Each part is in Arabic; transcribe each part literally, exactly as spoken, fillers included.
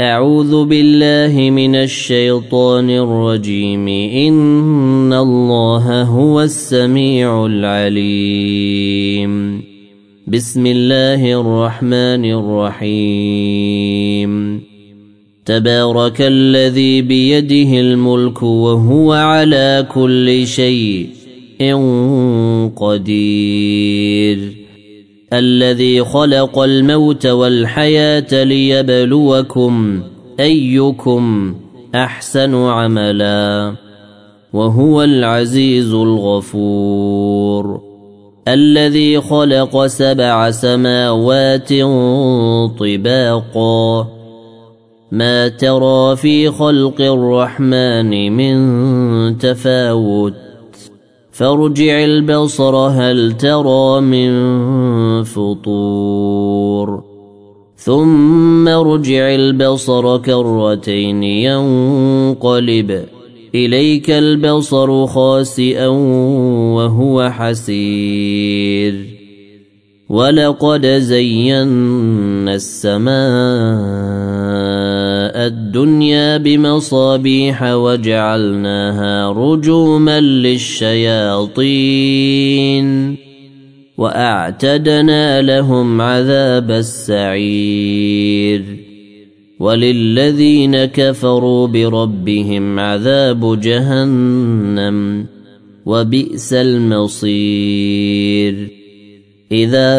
أعوذ بالله من الشيطان الرجيم. إن الله هو السميع العليم. بسم الله الرحمن الرحيم. تبارك الذي بيده الملك وهو على كل شيء قدير. الذي خلق الموت والحياة ليبلوكم أيكم أحسن عملا وهو العزيز الغفور. الذي خلق سبع سماوات طباقا ما ترى في خلق الرحمن من تفاوت فارجع البصر هل ترى من فطور ثم ارجع البصر كرتين ينقلب إليك البصر خاسئا وهو حسير. ولقد زينا السماء الدنيا بمصابيح وجعلناها رجوما للشياطين وأعتدنا لهم عذاب السعير. وللذين كفروا بربهم عذاب جهنم وبئس المصير. إذا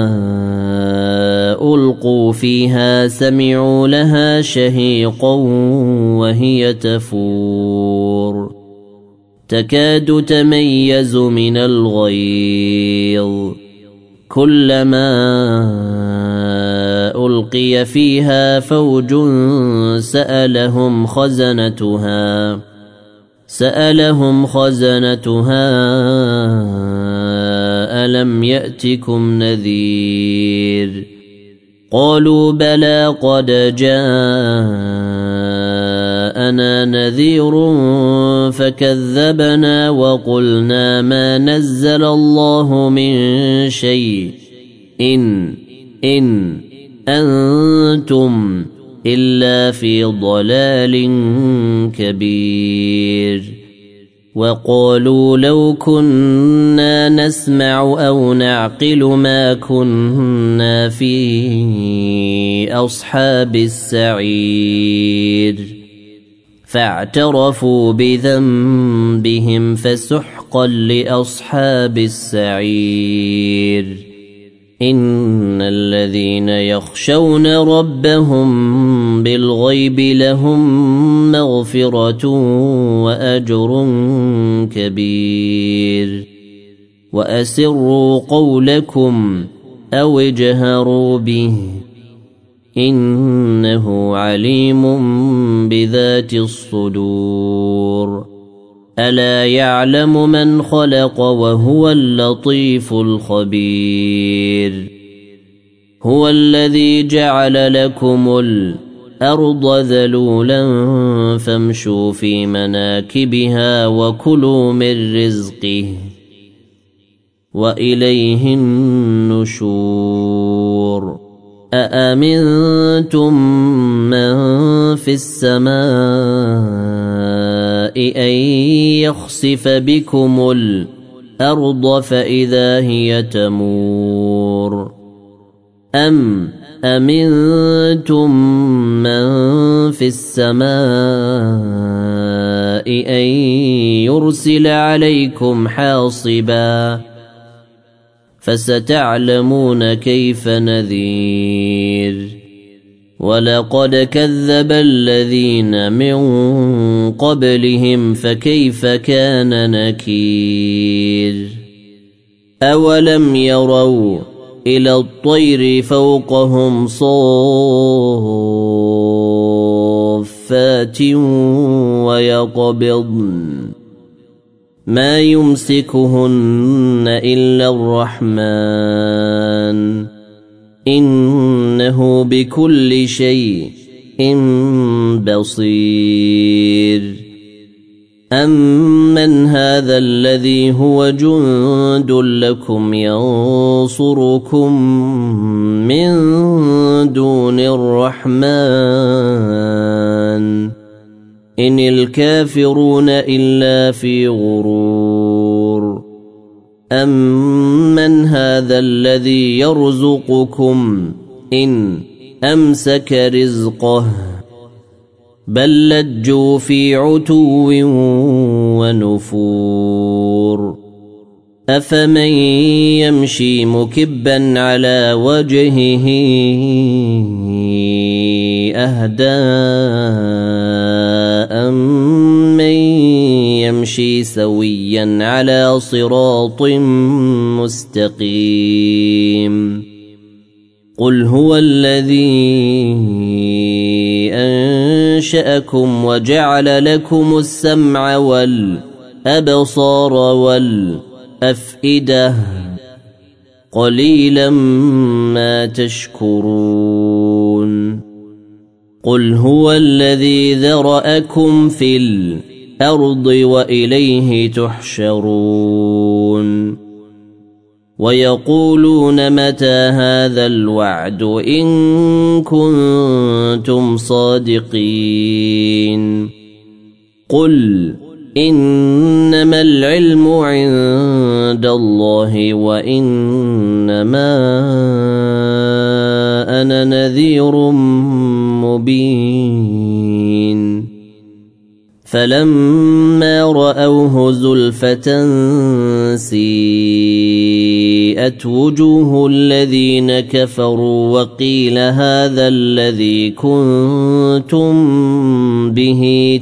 ألقوا فيها سمعوا لها شهيقا وهي تفور تكاد تميز من الغيظ كلما ألقي فيها فوج سألهم خزنتها سألهم خزنتها ألم يأتكم نذير قالوا بلى قد جاءنا نذير فكذبنا وقلنا ما نزل الله من شيء إن إن أنتم إلا في ضلال كبير. وقالوا لو كنا نسمع أو نعقل ما كنا في أصحاب السعير فاعترفوا بذنبهم فسحقا لأصحاب السعير. إن الذين يخشون ربهم بالغيب لهم مغفرة وأجر كبير. وأسروا قولكم أو اجهروا به إنه عليم بذات الصدور. ألا يعلم من خلق وهو اللطيف الخبير. هو الذي جعل لكم الأرض ذلولا فامشوا في مناكبها وكلوا من رزقه وإليه النشور. أأمنتم من في السماء أن يخسف بكم الأرض فإذا هي تمور أم أمنتم من في السماء أن يرسل عليكم حاصبا فستعلمون كيف نذير. ولقد كذب الذين من قبلهم فكيف كان نكير. أولم يروا إلى الطير فوقهم صافات ويقبضن ما يمسكهن إلا الرحمن إنه بكل شيء بصير. أَمَّنْ هَذَا الَّذِي هُوَ جُندٌ لَكُمْ يَنصُرُكُم مِّن دُونِ الرَّحْمَٰنِ إِنِ الْكَافِرُونَ إِلَّا فِي غُرُورٍ أَمَّنْ هَذَا الَّذِي يَرْزُقُكُمْ إِنْ أَمْسَكَ رِزْقَهُ بل لجوا في عتو ونفور أفمن يمشي مكبا على وجهه أهدى أمن يمشي سويا على صراط مستقيم قل هو الذي أنشأكم وجعل لكم السمع والأبصار والأفئدة قليلا ما تشكرون قل هو الذي ذرأكم في الأرض وإليه تحشرون ويقولون متى هذا الوعد إن كنتم صادقين قل إنما العلم عند الله وإنما أنا نذير مبين فلما رأوه زلفة سيئت وجوه الذين كفروا وقيل هذا الذي كنتم به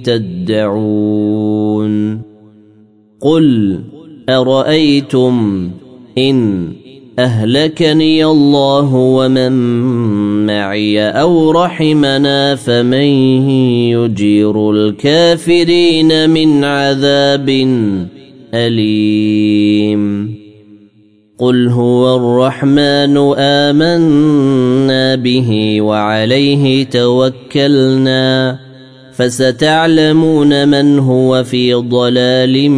تدعون قل أرأيتم إن أهلكني الله ومن معي أو رحمنا فمن يجير الكافرين من عذاب أليم قل هو الرحمن آمنا به وعليه توكلنا فستعلمون من هو في ضلال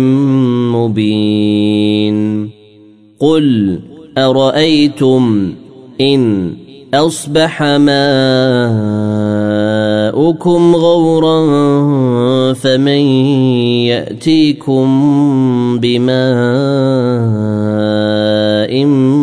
مبين قل أرأيتم إن أصبح ماؤكم غورا فمن يأتيكم بماء